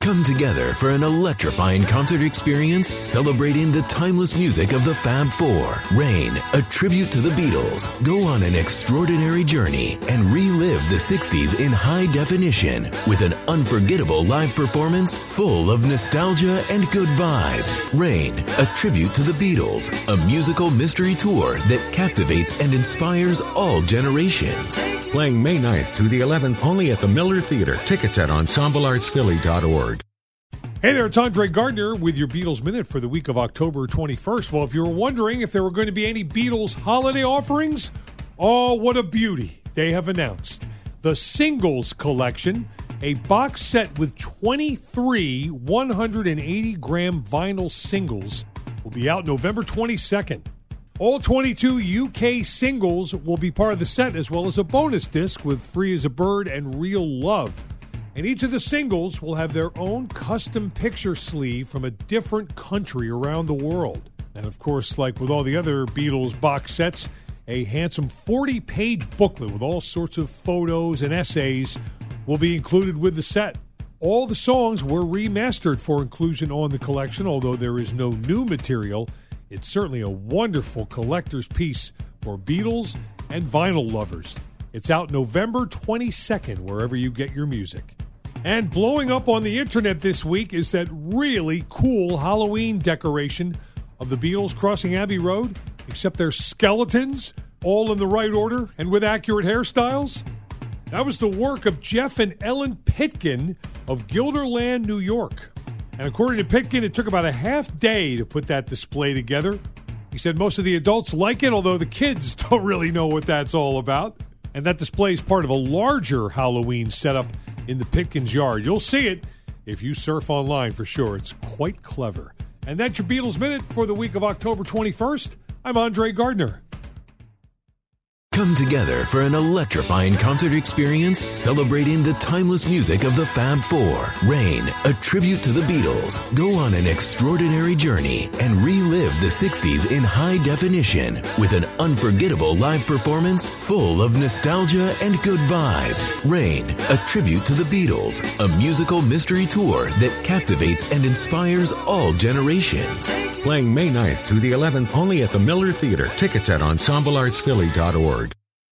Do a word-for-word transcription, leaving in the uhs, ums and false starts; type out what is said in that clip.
Come together for an electrifying concert experience celebrating the timeless music of the Fab Four. Rain, a tribute to the Beatles. Go on an extraordinary journey and relive the sixties in high definition with an unforgettable live performance full of nostalgia and good vibes. Rain, a tribute to the Beatles. A musical mystery tour that captivates and inspires all generations. Playing May ninth through the eleventh only at the Miller Theater. Tickets at ensemble arts philly dot org. Hey there, it's Andre Gardner with your Beatles Minute for the week of October twenty-first. Well, if you were wondering if there were going to be any Beatles holiday offerings, oh, what a beauty. They have announced the Singles Collection, a box set with twenty-three one hundred eighty gram vinyl singles, will be out November twenty-second. All twenty-two U K singles will be part of the set, as well as a bonus disc with Free as a Bird and Real Love. And each of the singles will have their own custom picture sleeve from a different country around the world. And of course, like with all the other Beatles box sets, a handsome forty-page booklet with all sorts of photos and essays will be included with the set. All the songs were remastered for inclusion on the collection, although there is no new material. It's certainly a wonderful collector's piece for Beatles and vinyl lovers. It's out November twenty-second, wherever you get your music. And blowing up on the internet this week is that really cool Halloween decoration of the Beatles crossing Abbey Road, except they're skeletons, all in the right order and with accurate hairstyles. That was the work of Jeff and Ellen Pitkin of Guilderland, New York. And according to Pitkin, it took about a half day to put that display together. He said most of the adults like it, although the kids don't really know what that's all about. And that display is part of a larger Halloween setup in the Pitkin's yard. You'll see it if you surf online for sure. It's quite clever. And that's your Beatles Minute for the week of October twenty-first. I'm Andre Gardner. Come together for an electrifying concert experience celebrating the timeless music of the Fab Four. Rain, a tribute to the Beatles. Go on an extraordinary journey and relive the sixties in high definition with an unforgettable live performance full of nostalgia and good vibes. Rain, a tribute to the Beatles. A musical mystery tour that captivates and inspires all generations. Playing May ninth through the eleventh only at the Miller Theater. Tickets at ensemble arts philly dot org.